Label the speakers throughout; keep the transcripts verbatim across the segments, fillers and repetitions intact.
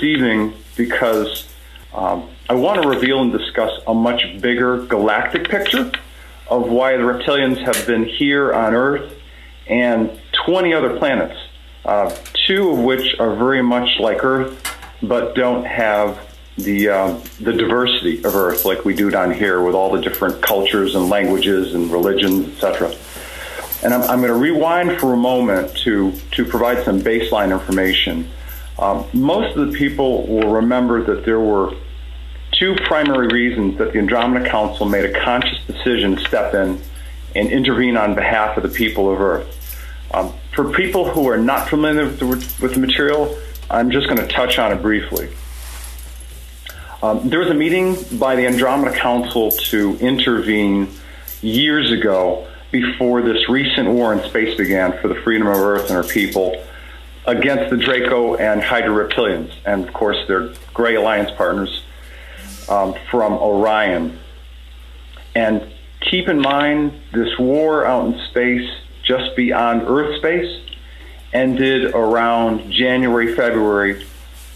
Speaker 1: this evening because um, I want to reveal and discuss a much bigger galactic picture of why the reptilians have been here on Earth and twenty other planets, uh, two of which are very much like Earth, but don't have the um, the diversity of Earth like we do down here with all the different cultures and languages and religions, et cetera. And I'm, I'm going to rewind for a moment to, to provide some baseline information. Um, most of the people will remember that there were two primary reasons that the Andromeda Council made a conscious decision to step in and intervene on behalf of the people of Earth. Um, for people who are not familiar with the, with the material, I'm just going to touch on it briefly. Um, there was a meeting by the Andromeda Council to intervene years ago before this recent war in space began for the freedom of Earth and our people against the Draco and Hydra reptilians, and of course their Gray Alliance partners um, from Orion. And keep in mind, this war out in space, just beyond Earth space, ended around January, February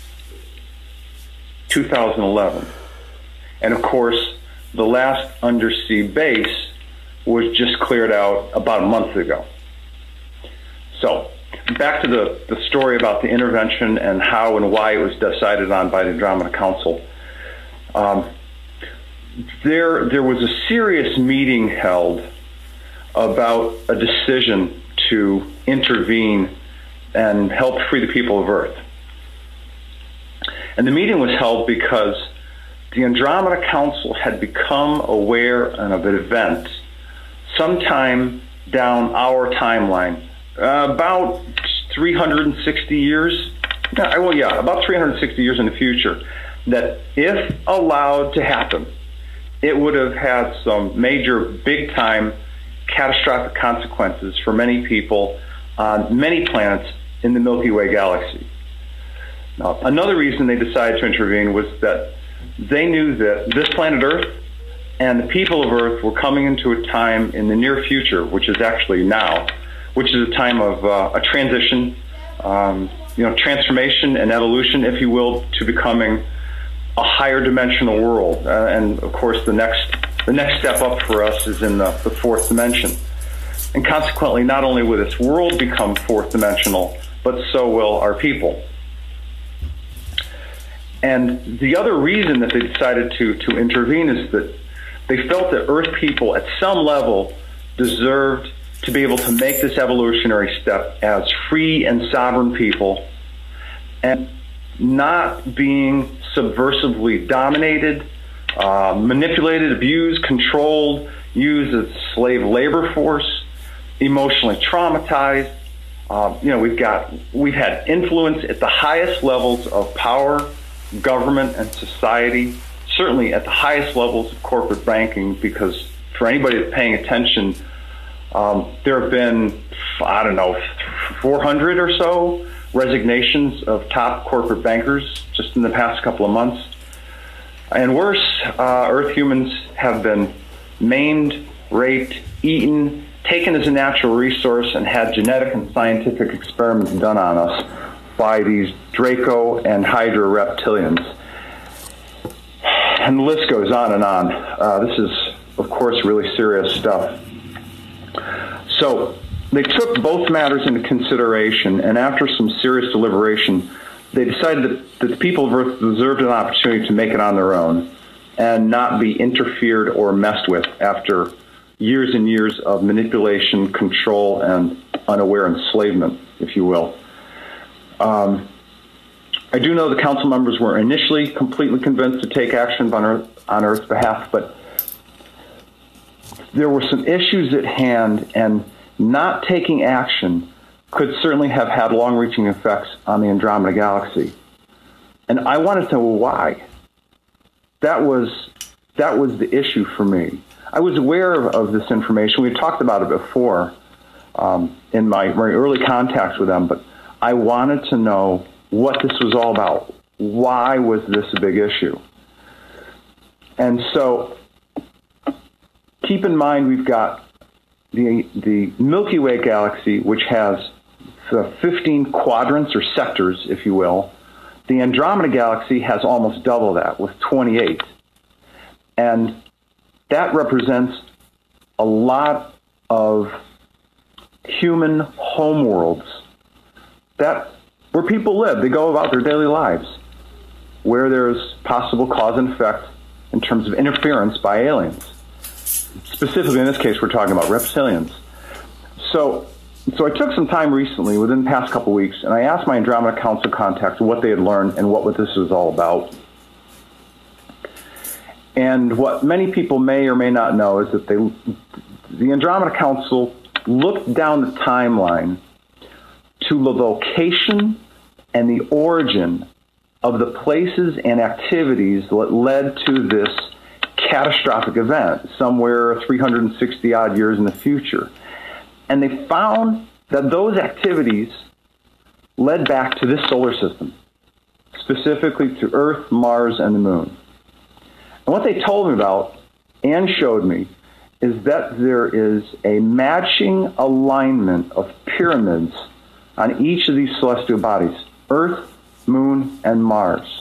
Speaker 1: two thousand eleven. And of course, the last undersea base was just cleared out about a month ago. So, back to the, the story about the intervention and how and why it was decided on by the Andromeda Council. Um, there, there was a serious meeting held about a decision to intervene and help free the people of Earth. And the meeting was held because the Andromeda Council had become aware of an event sometime down our timeline, uh, about three hundred sixty years, yeah, well, yeah, about three hundred sixty years in the future, that if allowed to happen, it would have had some major, big-time, catastrophic consequences for many people on many planets in the Milky Way galaxy. Now, another reason they decided to intervene was that they knew that this planet Earth and the people of Earth were coming into a time in the near future, which is actually now, which is a time of uh, a transition, um, you know, transformation and evolution, if you will, to becoming a higher dimensional world. Uh, and of course, the next the next step up for us is in the, the fourth dimension. And consequently, not only will this world become fourth dimensional, but so will our people. And the other reason that they decided to, to intervene is that they felt that Earth people at some level deserved to be able to make this evolutionary step as free and sovereign people and not being subversively dominated, uh, manipulated, abused, controlled, used as slave labor force, emotionally traumatized. Uh, you know, we've got, we've had influence at the highest levels of power, government, and society, certainly at the highest levels of corporate banking, because for anybody that's paying attention, um, there have been, I don't know, four hundred or so resignations of top corporate bankers just in the past couple of months. And worse, uh, Earth humans have been maimed, raped, eaten, taken as a natural resource, and had genetic and scientific experiments done on us by these Draco and Hydra reptilians. And the list goes on and on. Uh, this is, of course, really serious stuff. So they took both matters into consideration, and after some serious deliberation, they decided that, that the people of Earth deserved an opportunity to make it on their own and not be interfered or messed with after years and years of manipulation, control, and unaware enslavement, if you will. Um, I do know the council members were initially completely convinced to take action on, Earth, on Earth's behalf, but there were some issues at hand, and not taking action could certainly have had long-reaching effects on the Andromeda Galaxy. And I wanted to know why. That was, that was the issue for me. I was aware of, of this information. We talked about it before um, in my very early contacts with them, but I wanted to know what this was all about. Why was this a big issue? And so keep in mind, we've got the, the Milky Way galaxy, which has the fifteen quadrants or sectors, if you will, The Andromeda Galaxy has almost double that, with twenty-eight. And that represents a lot of human homeworlds that where people live. They go about their daily lives, where there's possible cause and effect in terms of interference by aliens. Specifically, in this case, we're talking about reptilians. So, so I took some time recently, within the past couple weeks, and I asked my Andromeda Council contacts what they had learned and what, what this was all about. And what many people may or may not know is that they, the Andromeda Council looked down the timeline to the location and the origin of the places and activities that led to this catastrophic event somewhere three hundred sixty odd years in the future. And they found that those activities led back to this solar system, specifically to Earth, Mars, and the Moon. And what they told me about and showed me is that there is a matching alignment of pyramids on each of these celestial bodies, Earth, Moon, and Mars.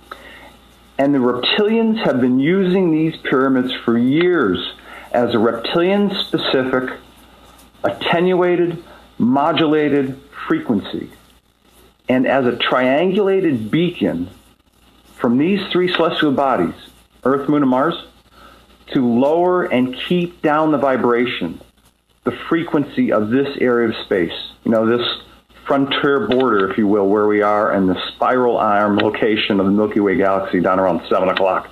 Speaker 1: And the reptilians have been using these pyramids for years as a reptilian-specific, attenuated, modulated frequency, and as a triangulated beacon from these three celestial bodies, Earth, Moon, and Mars, to lower and keep down the vibration, the frequency of this area of space. You know, this frontier border, if you will, where we are, and the spiral arm location of the Milky Way galaxy down around seven o'clock.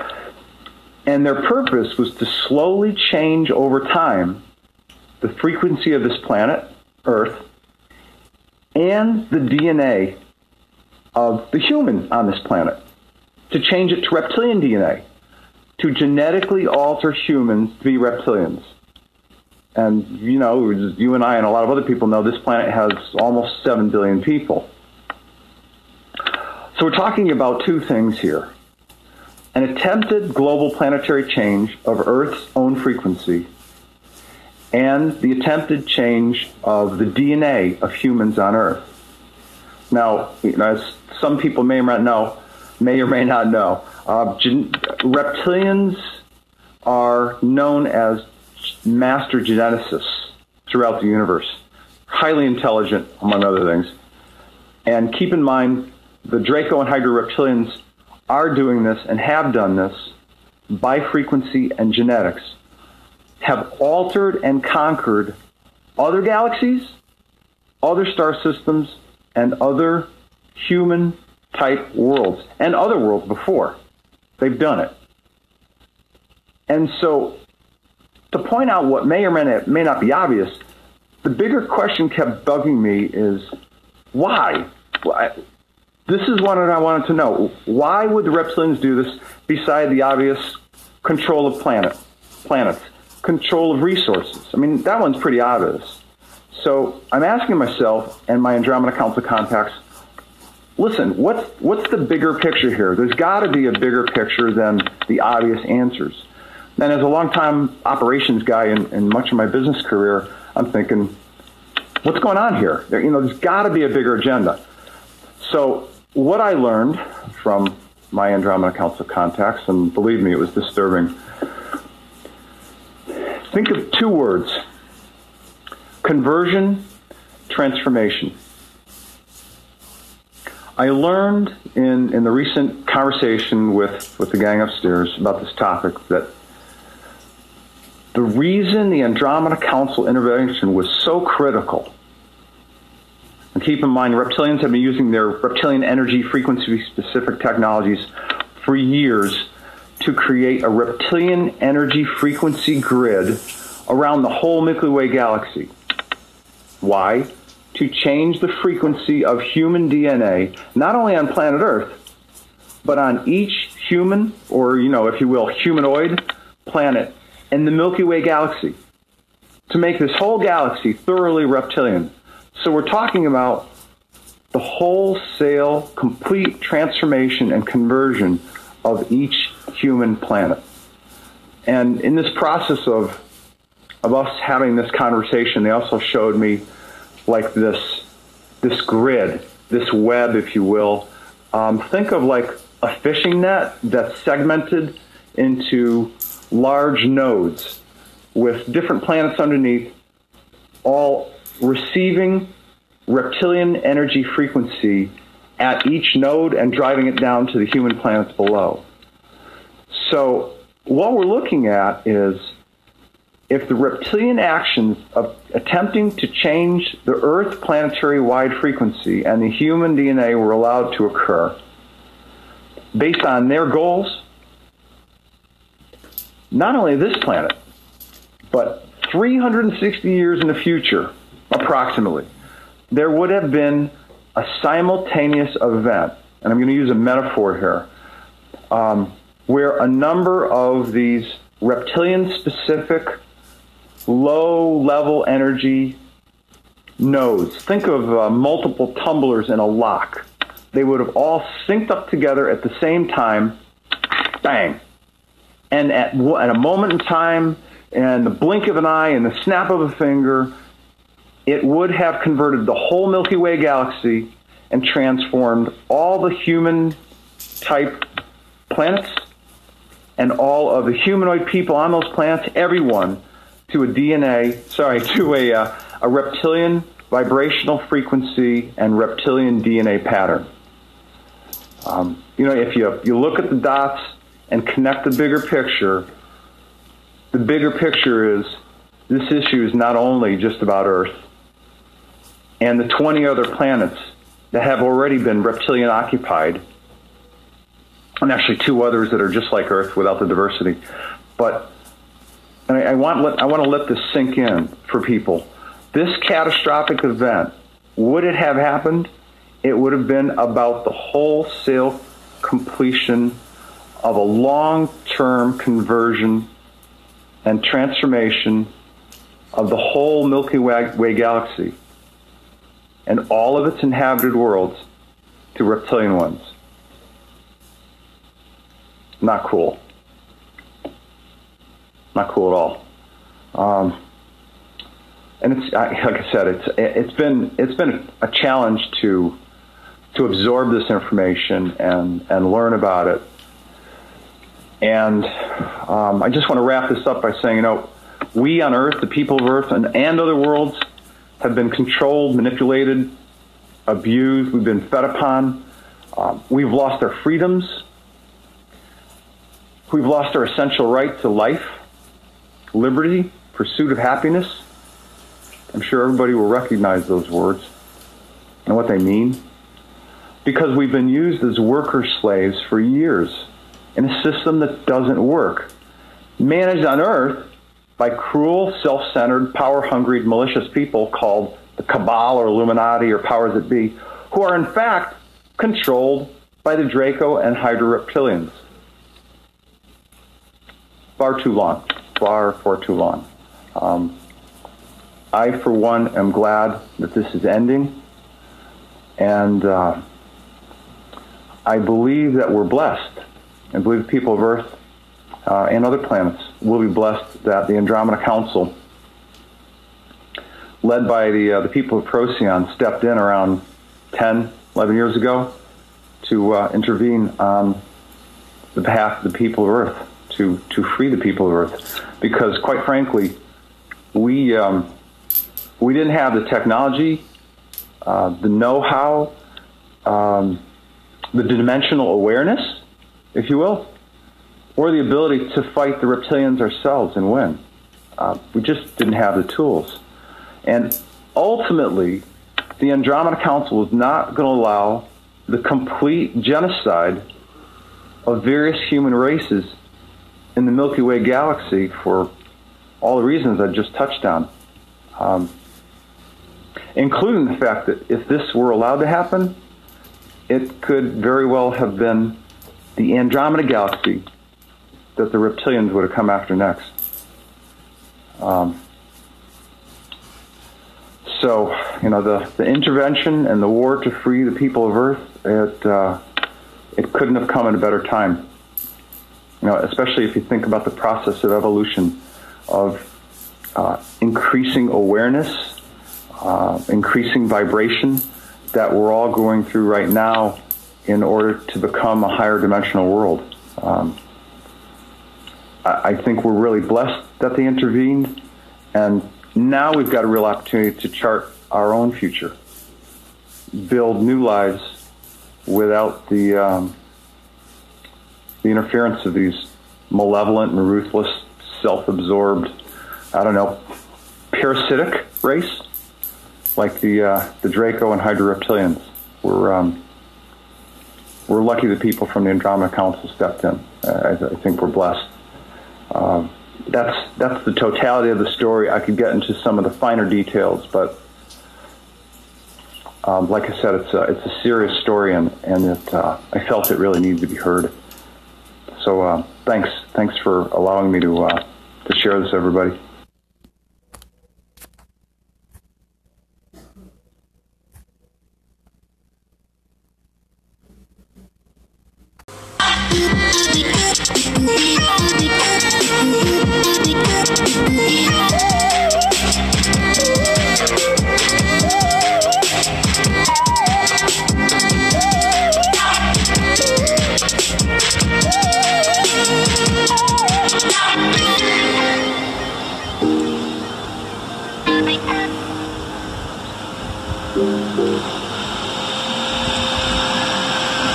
Speaker 1: And their purpose was to slowly change over time the frequency of this planet, Earth, and the D N A of the human on this planet, to change it to reptilian D N A, to genetically alter humans to be reptilians. And, you know, you and I and a lot of other people know this planet has almost seven billion people. So we're talking about two things here. An attempted global planetary change of Earth's own frequency and the attempted change of the D N A of humans on Earth. Now, you know, as some people may or may not know, may or may not know, uh, gen- reptilians are known as master geneticists throughout the universe, highly intelligent, among other things. And keep in mind, the Draco and Hydra reptilians are doing this and have done this by frequency and genetics, have altered and conquered other galaxies, other star systems, and other human-type worlds, and other worlds before. They've done it. And so, to point out what may or may not, may not be obvious, the bigger question kept bugging me is, why? why? This is what I wanted to know. Why would the reptilians do this beside the obvious control of planet, planets, control of resources? I mean, that one's pretty obvious. So I'm asking myself and my Andromeda Council contacts, listen, what's, what's the bigger picture here? There's got to be a bigger picture than the obvious answers. And as a long-time operations guy in, in much of my business career, I'm thinking, what's going on here? There, you know, there's got to be a bigger agenda. So what I learned from my Andromeda Council contacts, and believe me, it was disturbing. Think of two words: conversion, transformation. I learned in, in the recent conversation with, with the gang upstairs about this topic that the reason the Andromeda Council intervention was so critical, and keep in mind, reptilians have been using their reptilian energy frequency-specific technologies for years to create a reptilian energy frequency grid around the whole Milky Way galaxy. Why? To change the frequency of human D N A, not only on planet Earth, but on each human, or, you know, if you will, humanoid planet in the Milky Way galaxy, to make this whole galaxy thoroughly reptilian. So we're talking about the wholesale, complete transformation and conversion of each human planet. And in this process of, of us having this conversation, they also showed me like this, this grid, this web, if you will, Um, think of like a fishing net that's segmented into large nodes with different planets underneath, all receiving reptilian energy frequency at each node and driving it down to the human planets below. So what we're looking at is if the reptilian actions of attempting to change the Earth planetary-wide frequency and the human D N A were allowed to occur based on their goals, not only this planet, but three hundred sixty years in the future, approximately, there would have been a simultaneous event, and I'm going to use a metaphor here, um, where a number of these reptilian-specific low-level energy nodes, think of uh, multiple tumblers in a lock, they would have all synced up together at the same time, bang. And at, at a moment in time, and the blink of an eye and the snap of a finger, it would have converted the whole Milky Way galaxy and transformed all the human-type planets and all of the humanoid people on those planets, everyone, to a D N A, sorry, to a, uh, a reptilian vibrational frequency and reptilian D N A pattern. Um, you know, if you, you look at the dots and connect the bigger picture, the bigger picture is this issue is not only just about Earth and the twenty other planets that have already been reptilian occupied, and actually two others that are just like Earth without the diversity. But and I, I want let, I want to let this sink in for people. This catastrophic event, would it have happened? It would have been about the wholesale completion of a long-term conversion and transformation of the whole Milky Way galaxy and all of its inhabited worlds to reptilian ones. Not cool. Not cool at all. Um, and it's like I said, it's it's been it's been a challenge to to absorb this information and and learn about it. And um, I just want to wrap this up by saying, you know, we on Earth, the people of Earth, and, and other worlds, have been controlled, manipulated, abused. We've been fed upon. Um, we've lost our freedoms. We've lost our essential right to life, liberty, pursuit of happiness. I'm sure everybody will recognize those words and what they mean, because we've been used as worker slaves for years in a system that doesn't work, managed on Earth by cruel, self-centered, power-hungry, malicious people called the Cabal or Illuminati or powers that be, who are in fact controlled by the Draco and Hydra reptilians. Far too long. Far, far too long. Um, I, for one, am glad that this is ending, and uh, I believe that we're blessed. I believe the people of Earth uh, and other planets will be blessed that the Andromeda Council, led by the uh, the people of Procyon, stepped in around ten, eleven years ago to uh, intervene on the behalf of the people of Earth, to, to free the people of Earth. Because, quite frankly, we, um, we didn't have the technology, uh, the know-how, um, the dimensional awareness, if you will, or the ability to fight the reptilians ourselves and win. Uh, we just didn't have the tools. And ultimately, the Andromeda Council is not going to allow the complete genocide of various human races in the Milky Way galaxy for all the reasons I just touched on, um, including the fact that if this were allowed to happen, it could very well have been the Andromeda Galaxy that the reptilians would have come after next. Um, so, you know, the, the intervention and the war to free the people of Earth, it, uh, it couldn't have come at a better time. You know, especially if you think about the process of evolution, of uh, increasing awareness, uh, increasing vibration that we're all going through right now in order to become a higher dimensional world. Um, I, I think we're really blessed that they intervened, and now we've got a real opportunity to chart our own future, build new lives without the um, the interference of these malevolent and ruthless, self-absorbed, I don't know, parasitic race like the uh, the Draco and Hydra reptilians. We're um, we're lucky the people from the Andromeda Council stepped in. I, I think we're blessed. Uh, that's that's the totality of the story. I could get into some of the finer details, but um, like I said, it's a, it's a serious story, and and it, uh, I felt it really needed to be heard. So uh, thanks, thanks for allowing me to uh, to share this, everybody.
Speaker 2: We'll be right back.